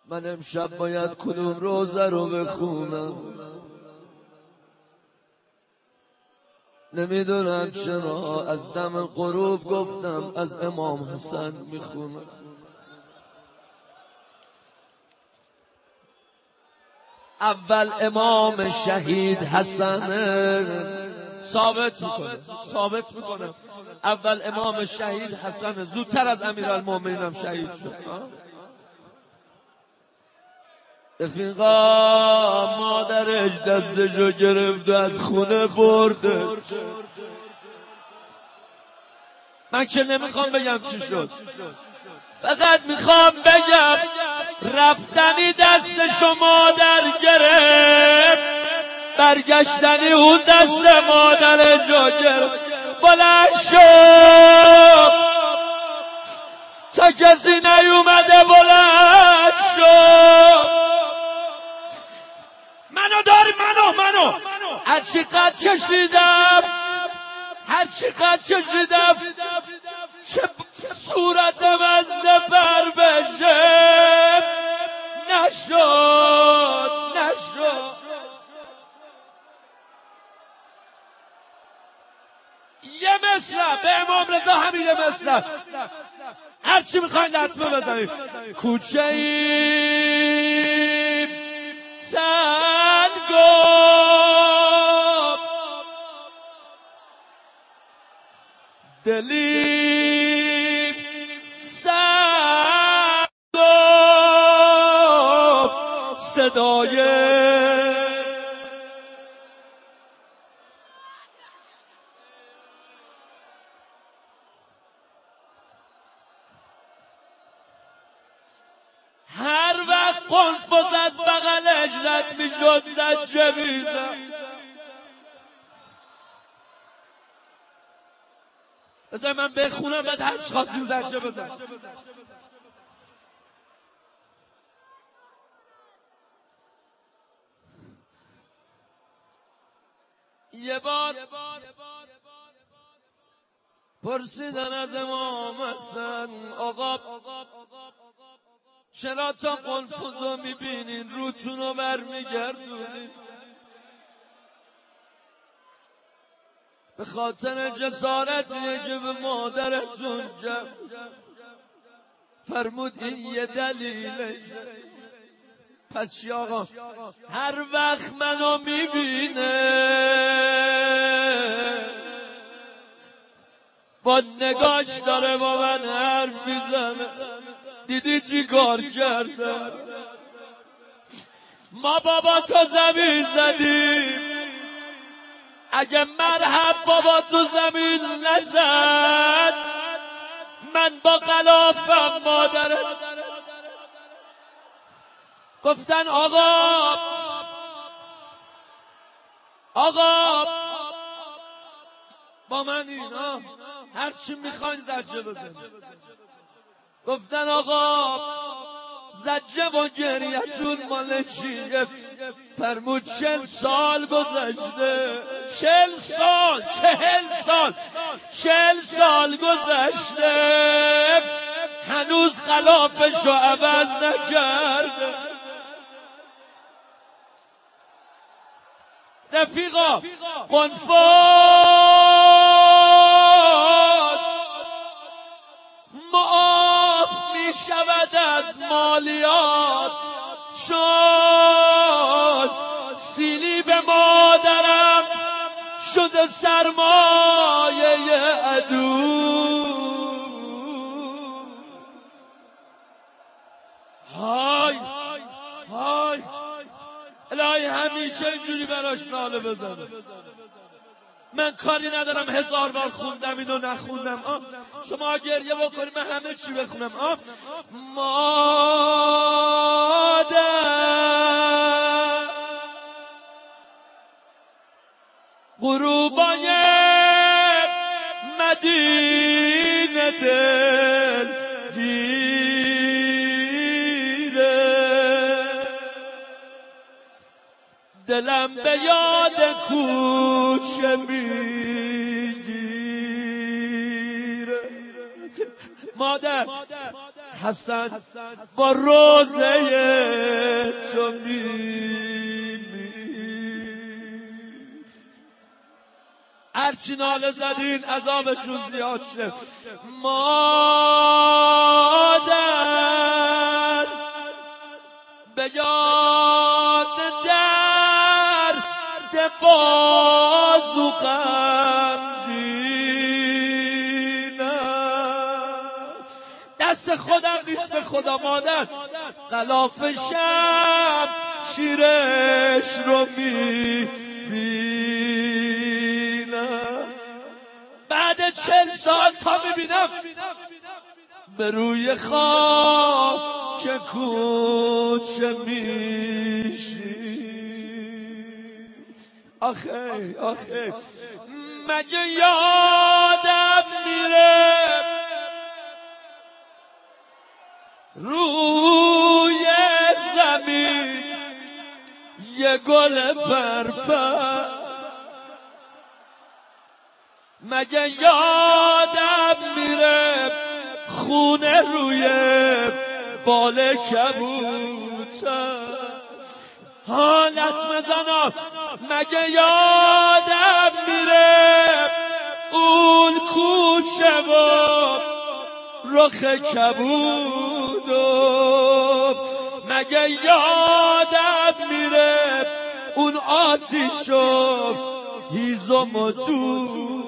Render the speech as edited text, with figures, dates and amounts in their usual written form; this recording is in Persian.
من امشب باید کدوم روزه رو بخونم، نمیدونم چرا از دم غروب گفتم از امام حسن میخونم. اول امام شهید حسنه، ثابت میکنم اول امام شهید حسنه، زودتر از امیرالمومنین هم شهید شد. رفیقا مادرش دستشو گرفت و از خونه برده. من که نمیخوام بگم چی شد، فقط میخوام بگم رفتنی دستشو مادر گرفت، برگشتنی اون دست مادرشو گرفت. بلند شد تا کسی نیومده، بلند شد. منو هرچی قد کشیدم چه صورتم از زبر بشه، نشد. یه مصرع به امام رضا، همین یه مصرع، هرچی میخواین لطمه بزنید. کوچه ایم تنگم، دلیم سنگم، صدای هر وقت قنفذ از بغلش رد میشد زجه میزد. بذار من بخونم بعد هر خواستین زجه بزن. یه بار پرسیدن از امام حسن، آقا چرا تا قنفذو میبینین روتونو برمیگردونین؟ به خاطر جسارتیه که به مادرتون جمع. فرمود این یه دلیلشه. پس چی آقا؟ هر وقت منو میبینه با نگاش داره با من حرف میزنه. دیدی چی کار کردن؟ ما بابا تو زمین زدیم، اگه مرحب بابا تو زمین نزد، من با غلافم مادرت. گفتن آقا با من اینا هرچی میخواین زجه بزن. گفتن آقا زجه و گریتون مال چیه؟ فرمود 40 سال گذشته، 40 سال گذشته، هنوز غلافشو عوض نکرده. رفیقا قنفذ معاف می شود از مالیات، چون سیلی به مادرم شده سرمایه عدو. های الهی همیشه اینجوری براش ناله بزنه. من کاری ندارم 1000 بار خوندم اینو نخوندم. شما گریه بکنید من همه چی بخونم. مادر غروبای مدینه دل دلم به یاد کوچه میگیره. مادر حسن با روزه تو میبینی. هرچی ناله زدین عذابشون زیاد شه. مادر به یاد درد بازو غمگینم، دست خودم نیست به خدا مادر، غلاف شمشیرش رو میبینم. بعد 40 سال تا میبینم به روی خاک کوچه میشی. آخه مگه یادم میره روی زمین یه گل پرپر، مگه یادم میره خونه روی بال کبوتر، حالت مزنم مگه یادم میره اون کوچه و رخ کبودم، مگه یادم میره اون آتیش و هیزم و دود.